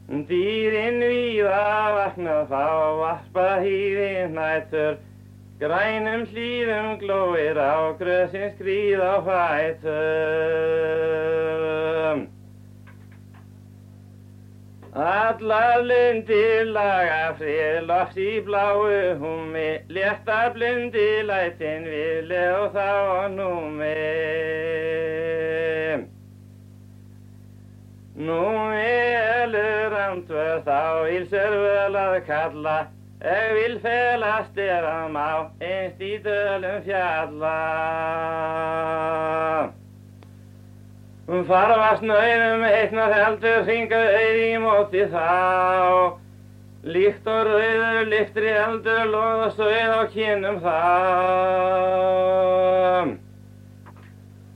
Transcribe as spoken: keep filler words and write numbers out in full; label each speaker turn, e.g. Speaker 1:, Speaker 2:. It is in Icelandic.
Speaker 1: Dýrin víða vakna þá, varpa hýðin nætur, grænum hlíðum glóir á, grösin skríð á fætur. Allar lundir laga frið, loft í bláu húmi, létta blundi lætin við leó þá á númi. Númi elur andvör þá ílsör völ að kalla, ef vil felast er að má, einst í dölum fjalla. Farvast nauðum heitnar heldur, hringa auð í móti þá, líkt og rauður lyftri eldur, loð og sauð á kinnum þá.